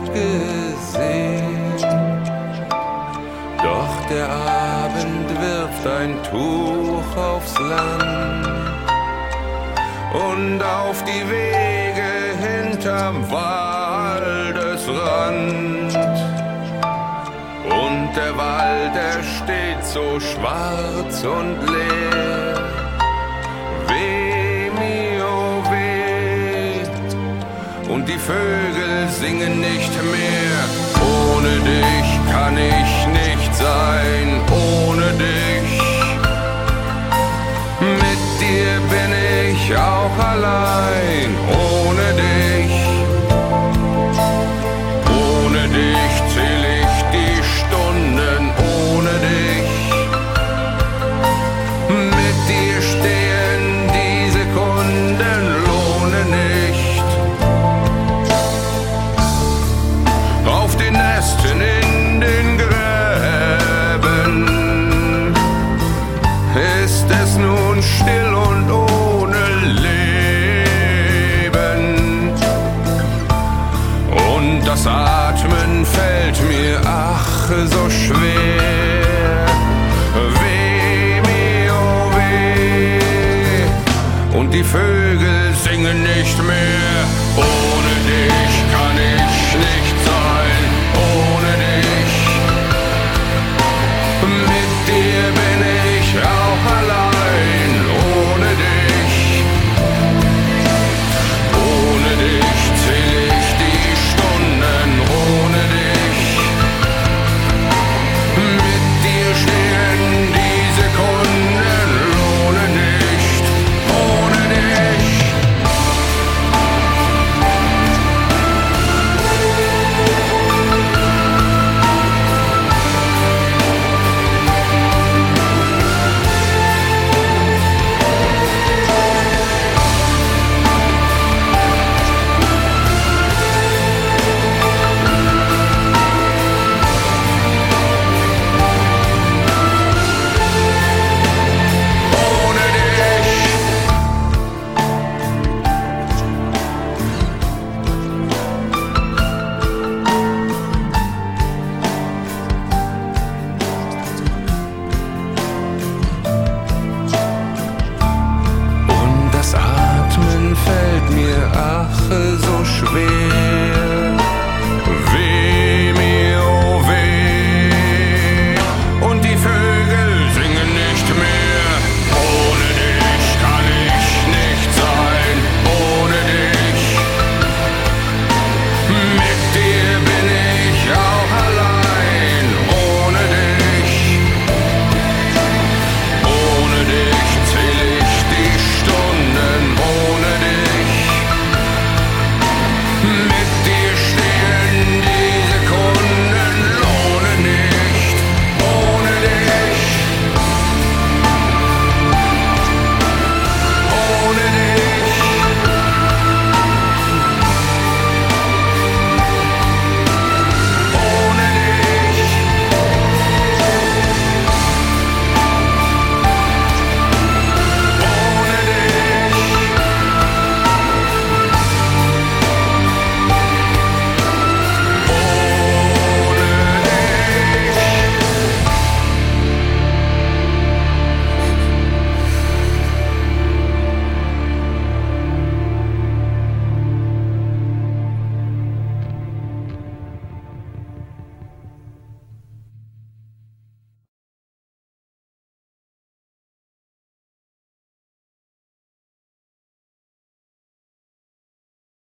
längst gesehen. Doch der Abend wirft ein Tuch aufs Land und auf die Wege hinterm Waldesrand. Und der Wald, der steht so schwarz und leer. Weh, mio, weh. Und die Vögel singen nicht mehr. Ohne dich kann ich nicht sein, ohne dich. Mit dir bin ich auch allein, ohne dich. Ohne dich zähl ich die Stunden, ohne dich. Mit dir stehen die Sekunden, lohne nicht. Auf den Ästen in den Gräben ist es nun still und ohne Leben. Und das Atmen fällt mir ach so schwer.